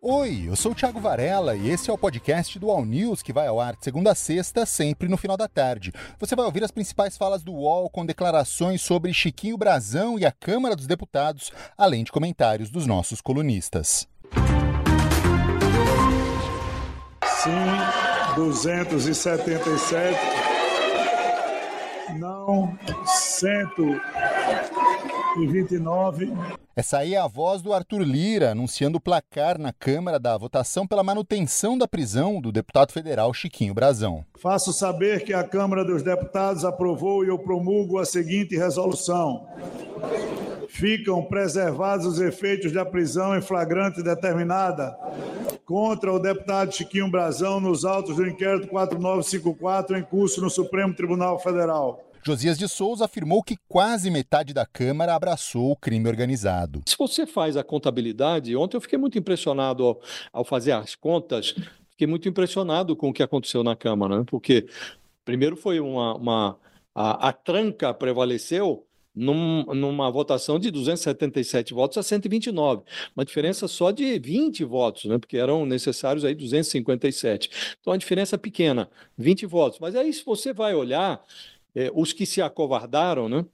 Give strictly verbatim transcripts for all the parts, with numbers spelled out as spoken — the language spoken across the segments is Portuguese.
Oi, eu sou o Thiago Varela e esse é o podcast do All News, que vai ao ar de segunda a sexta, sempre no final da tarde. Você vai ouvir as principais falas do U O L com declarações sobre Chiquinho Brazão e a Câmara dos Deputados, além de comentários dos nossos colunistas. Sim, duzentos e setenta e sete. Não, cento e vinte e nove. Essa aí é a voz do Arthur Lira, anunciando o placar na Câmara da votação pela manutenção da prisão do deputado federal Chiquinho Brazão. Faço saber que a Câmara dos Deputados aprovou e eu promulgo a seguinte resolução. Ficam preservados os efeitos da prisão em flagrante determinada contra o deputado Chiquinho Brazão nos autos do inquérito quatro nove cinco quatro em curso no Supremo Tribunal Federal. Josias de Souza afirmou que quase metade da Câmara abraçou o crime organizado. Se você faz a contabilidade, ontem eu fiquei muito impressionado ao, ao fazer as contas, fiquei muito impressionado com o que aconteceu na Câmara, né? Porque primeiro foi uma... uma a, a tranca prevaleceu num, numa votação de duzentos e setenta e sete votos a cento e vinte e nove, uma diferença só de vinte votos, né? Porque eram necessários aí duzentos e cinquenta e sete. Então, uma diferença pequena, vinte votos. Mas aí, se você vai olhar... É, os que se acovardaram, né?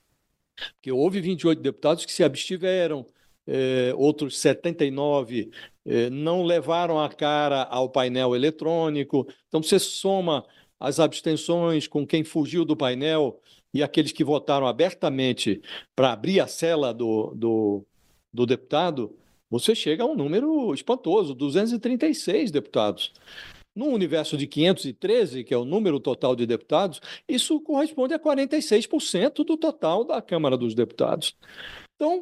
Porque houve vinte e oito deputados que se abstiveram, é, outros setenta e nove é, não levaram a cara ao painel eletrônico. Então, você soma as abstenções com quem fugiu do painel e aqueles que votaram abertamente para abrir a cela do, do, do deputado, você chega a um número espantoso, duzentos e trinta e seis deputados. No universo de quinhentos e treze, que é o número total de deputados, isso corresponde a quarenta e seis por cento do total da Câmara dos Deputados. Então,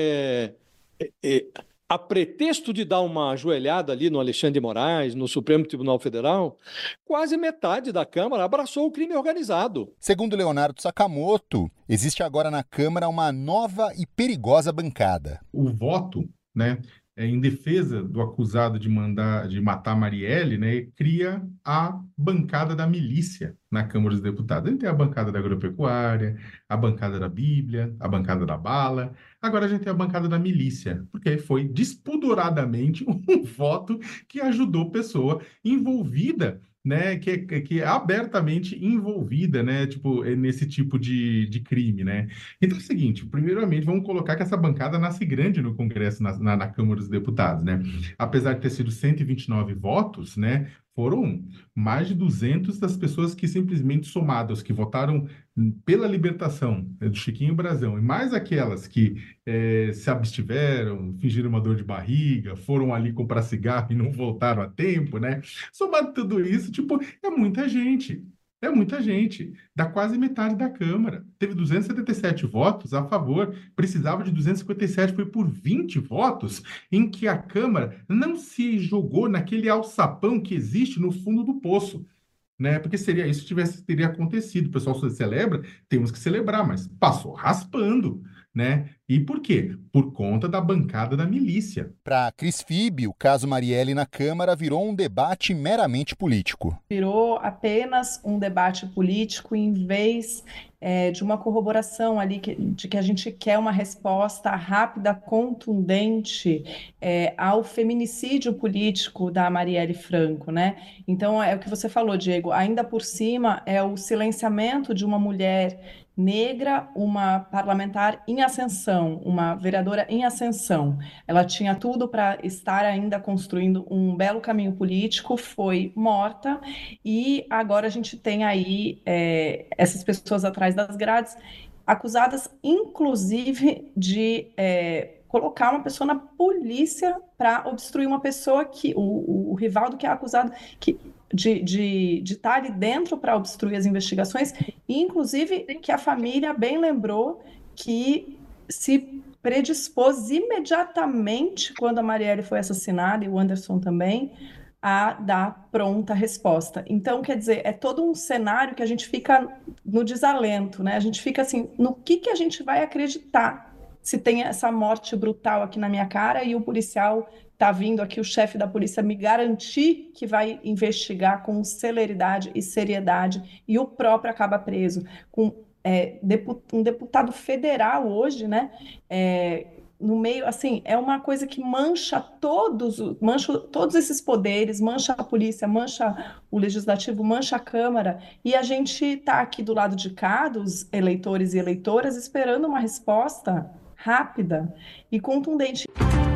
é, é, é, a pretexto de dar uma ajoelhada ali no Alexandre de Moraes, no Supremo Tribunal Federal, quase metade da Câmara abraçou o crime organizado. Segundo Leonardo Sakamoto, existe agora na Câmara uma nova e perigosa bancada. O voto, né? É, em defesa do acusado de mandar, de matar Marielle, né, cria a bancada da milícia na Câmara dos Deputados. A gente tem a bancada da agropecuária, a bancada da Bíblia, a bancada da bala. Agora a gente tem a bancada da milícia, porque foi despoderadamente um voto que ajudou pessoa envolvida, né, que, é, que é abertamente envolvida, né, tipo, nesse tipo de, de crime, né. Então é o seguinte, primeiramente, vamos colocar que essa bancada nasce grande no Congresso, na, na, na Câmara dos Deputados, né. Apesar de ter sido cento e vinte e nove votos, né, foram mais de duzentas das pessoas que simplesmente somadas, que votaram pela libertação, né, do Chiquinho Brazão, e mais aquelas que é, se abstiveram, fingiram uma dor de barriga, foram ali comprar cigarro e não voltaram a tempo, né? Somado tudo isso, tipo, é muita gente. É muita gente. Dá quase metade da Câmara. Teve duzentos e setenta e sete votos a favor, precisava de duzentos e cinquenta e sete, foi por vinte votos em que a Câmara não se jogou naquele alçapão que existe no fundo do poço. Né? Porque seria isso que tivesse, teria acontecido. O pessoal celebra, temos que celebrar, mas passou raspando. Né? E por quê? Por conta da bancada da milícia. Para Cris Fibe, o caso Marielle na Câmara virou um debate meramente político. Virou apenas um debate político em vez é, de uma corroboração ali que, de que a gente quer uma resposta rápida, contundente é, ao feminicídio político da Marielle Franco, né? Então é o que você falou, Diego, ainda por cima é o silenciamento de uma mulher negra, uma parlamentar em ascensão, uma vereadora em ascensão. Ela tinha tudo para estar ainda construindo um belo caminho político, foi morta, e agora a gente tem aí é, essas pessoas atrás das grades, acusadas inclusive de é, colocar uma pessoa na polícia para obstruir uma pessoa que, o, o, o Rivaldo que é acusado, que de de de estar ali dentro para obstruir as investigações, e inclusive que a família bem lembrou que se predispôs imediatamente, quando a Marielle foi assassinada, e o Anderson também, a dar pronta resposta. Então, quer dizer, é todo um cenário que a gente fica no desalento, né? A gente fica assim, no que, que a gente vai acreditar se tem essa morte brutal aqui na minha cara e o policial está vindo aqui, o chefe da polícia, me garantir que vai investigar com celeridade e seriedade, e o próprio acaba preso. Com é, um deputado federal hoje, né, é, no meio, assim, é uma coisa que mancha todos, mancha todos esses poderes, mancha a polícia, mancha o legislativo, mancha a Câmara, e a gente está aqui do lado de cá, dos eleitores e eleitoras, esperando uma resposta rápida e contundente.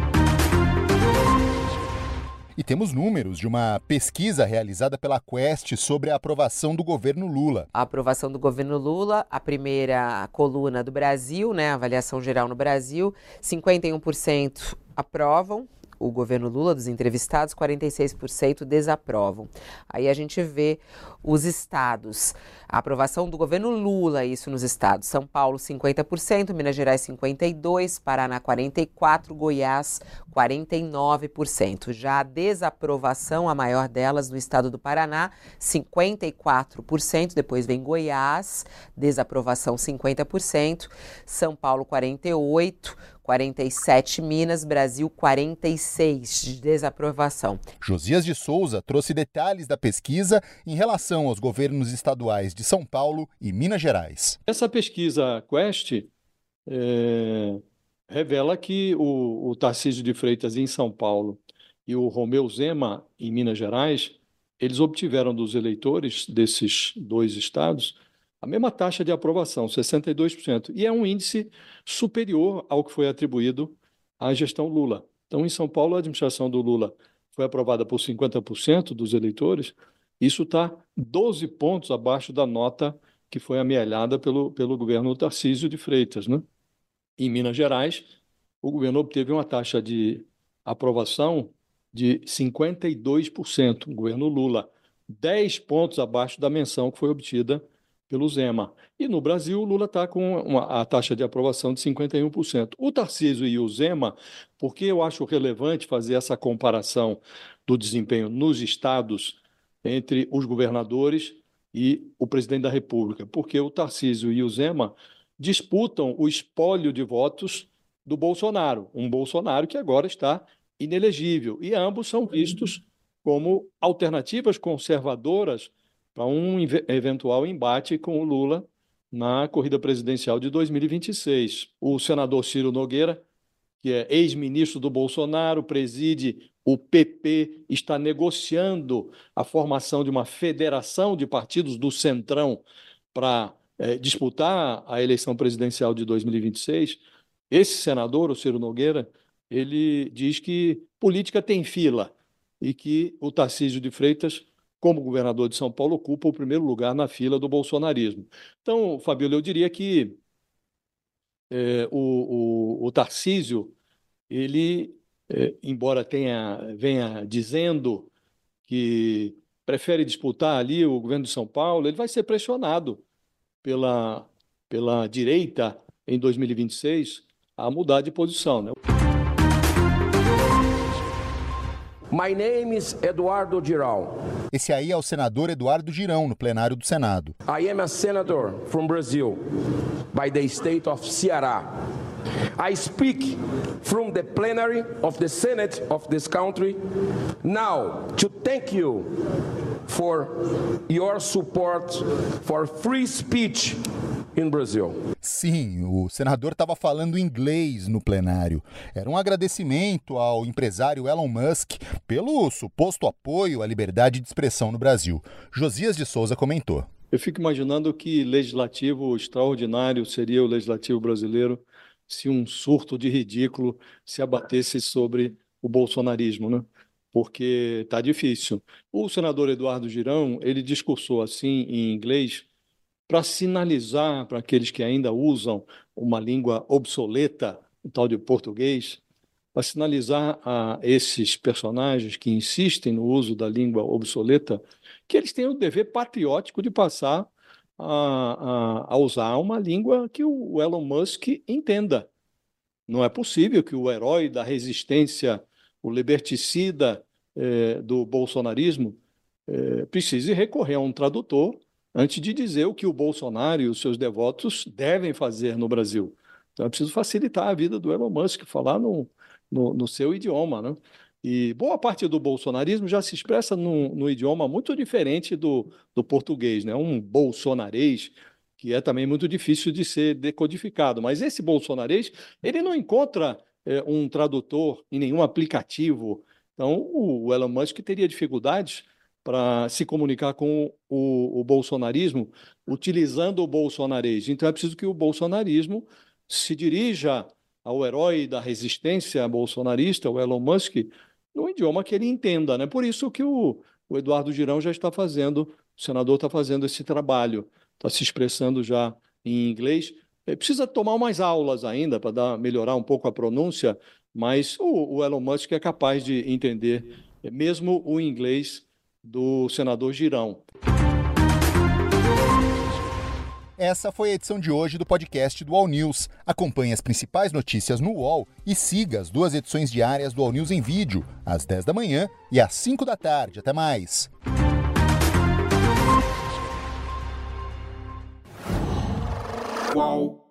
E temos números de uma pesquisa realizada pela Quest sobre a aprovação do governo Lula. A aprovação do governo Lula, a primeira coluna do Brasil, né, a avaliação geral no Brasil, cinquenta e um por cento aprovam o governo Lula, dos entrevistados, quarenta e seis por cento desaprovam. Aí a gente vê os estados. A aprovação do governo Lula, isso nos estados. São Paulo, cinquenta por cento, Minas Gerais, cinquenta e dois por cento, Paraná, quarenta e quatro por cento, Goiás, quarenta e nove por cento. Já a desaprovação, a maior delas, no estado do Paraná, cinquenta e quatro por cento. Depois vem Goiás, desaprovação cinquenta por cento. São Paulo, quarenta e oito por cento. quarenta e sete Minas, Brasil quarenta e seis de desaprovação. Josias de Souza trouxe detalhes da pesquisa em relação aos governos estaduais de São Paulo e Minas Gerais. Essa pesquisa Quest é, revela que o, o Tarcísio de Freitas em São Paulo e o Romeu Zema em Minas Gerais, eles obtiveram dos eleitores desses dois estados a mesma taxa de aprovação, sessenta e dois por cento, e é um índice superior ao que foi atribuído à gestão Lula. Então, em São Paulo, a administração do Lula foi aprovada por cinquenta por cento dos eleitores, isso está doze pontos abaixo da nota que foi amealhada pelo, pelo governo Tarcísio de Freitas, né? Em Minas Gerais, o governo obteve uma taxa de aprovação de cinquenta e dois por cento, o governo Lula, dez pontos abaixo da menção que foi obtida pelo Zema. E no Brasil, o Lula está com uma, a taxa de aprovação de cinquenta e um por cento. O Tarcísio e o Zema, porque eu acho relevante fazer essa comparação do desempenho nos estados entre os governadores e o presidente da República, porque o Tarcísio e o Zema disputam o espólio de votos do Bolsonaro, um Bolsonaro que agora está inelegível, e ambos são vistos como alternativas conservadoras para um eventual embate com o Lula na corrida presidencial de dois mil e vinte e seis. O senador Ciro Nogueira, que é ex-ministro do Bolsonaro, preside o P P, está negociando a formação de uma federação de partidos do Centrão para é, disputar a eleição presidencial de dois mil e vinte e seis. Esse senador, o Ciro Nogueira, ele diz que política tem fila e que o Tarcísio de Freitas, como governador de São Paulo, ocupa o primeiro lugar na fila do bolsonarismo. Então, Fabíola, eu diria que é, o, o, o Tarcísio, ele, é, embora tenha, venha dizendo que prefere disputar ali o governo de São Paulo, ele vai ser pressionado pela, pela direita em dois mil e vinte e seis a mudar de posição, né? My name is Eduardo Girão. Esse aí é o senador Eduardo Girão, no plenário do Senado. I am a senator from Brazil, by the state of Ceará. I speak from the plenary of the Senate of this country now to thank you for your support for free speech in Brazil. Sim, o senador estava falando inglês no plenário. Era um agradecimento ao empresário Elon Musk pelo suposto apoio à liberdade de expressão no Brasil. Josias de Souza comentou. Eu fico imaginando que legislativo extraordinário seria o legislativo brasileiro se um surto de ridículo se abatesse sobre o bolsonarismo, né? Porque está difícil. O senador Eduardo Girão, ele discursou assim em inglês para sinalizar para aqueles que ainda usam uma língua obsoleta, o tal de português, para sinalizar a esses personagens que insistem no uso da língua obsoleta, que eles têm o dever patriótico de passar a, a, a usar uma língua que o Elon Musk entenda. Não é possível que o herói da resistência, o liberticida eh, do bolsonarismo, eh, precise recorrer a um tradutor antes de dizer o que o Bolsonaro e os seus devotos devem fazer no Brasil. Então é preciso facilitar a vida do Elon Musk, falar no, no, no seu idioma, né? E boa parte do bolsonarismo já se expressa no, no idioma muito diferente do, do português, né? Um bolsonarês que é também muito difícil de ser decodificado. Mas esse bolsonarês, ele não encontra é, um tradutor em nenhum aplicativo. Então, o Elon Musk teria dificuldades para se comunicar com o, o bolsonarismo utilizando o bolsonarês. Então, é preciso que o bolsonarismo se dirija ao herói da resistência bolsonarista, o Elon Musk, no idioma que ele entenda, né? Por isso que o, o Eduardo Girão já está fazendo, o senador está fazendo esse trabalho, está se expressando já em inglês. É, precisa tomar umas aulas ainda para dar, melhorar um pouco a pronúncia, mas o, o Elon Musk é capaz de entender é, mesmo o inglês do senador Girão. Essa foi a edição de hoje do podcast do All News. Acompanhe as principais notícias no U O L e siga as duas edições diárias do All News em vídeo, às dez da manhã e às cinco da tarde. Até mais! Uau.